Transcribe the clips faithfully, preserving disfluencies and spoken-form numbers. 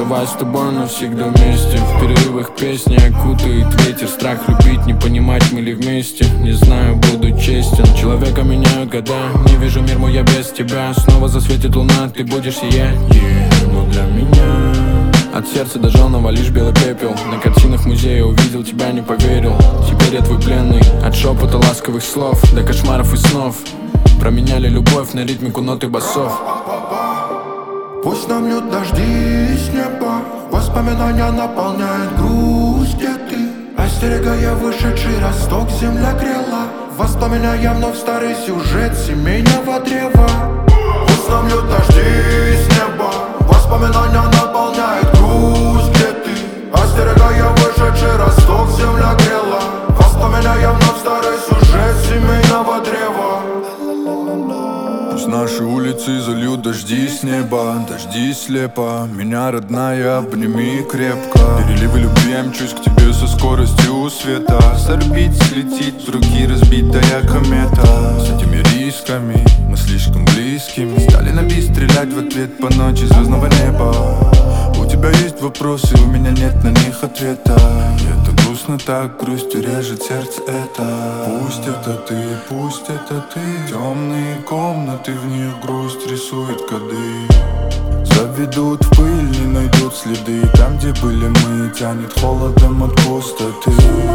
Расставаясь с тобой навсегда вместе. В перерывах песни окутает ветер. Страх любить, не понимать, мы ли вместе. Не знаю, буду честен. Человека меняют года. Не вижу мир мой я без тебя. Снова засветит луна, ты будешь сиять. Yeah, но для меня от сердца до жженого лишь белый пепел. На картинах музея увидел тебя, не поверил. Теперь я твой пленный. От шепота ласковых слов до кошмаров и снов. Променяли любовь на ритмику нот и басов. Пусть нам льют дожди с неба, воспоминания наполняют грусть, где ты, остерегая вышедший росток, земля грела. Воспоминая вновь старый сюжет семейного древа. Пусть нам льют дожди с неба, воспоминания наполняют грусть, где ты, остерегая вышедший росток, земля грела. Воспоминая вновь старый сюжет семейного древа. Пусть наши улицы зальют дожди с неба, дожди слепо. Меня, родная, обними крепко. Переливы любви, я мчусь к тебе со скоростью света. С орбит слетит в руки разбитая комета. С этими рисками мы слишком близкими. Стали на бис стрелять в ответ по ночи звездного неба. У тебя есть вопросы, у меня нет на них ответа. И это грустно так, грустью режет сердце это. Пусть это ты, пусть это ты. Темные комнаты, в них грусть рисует коды. Заведут в пыль, не найдут следы. Там, где были мы, тянет холодом от пустоты.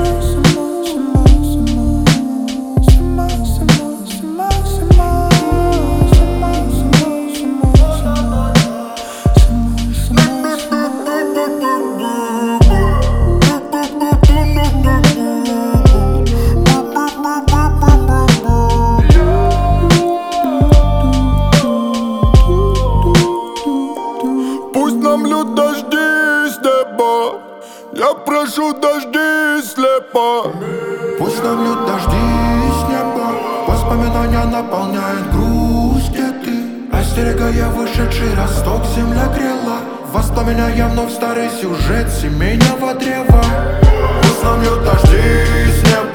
Пусть нам льют дожди с неба, я прошу дожди слепо. Пусть нам льют дожди с неба, воспоминания наполняют грусть, где ты, остерегая вышедший росток, земля грела. Воспоминая вновь старый сюжет семейного древа. Пусть нам льют дожди с неба,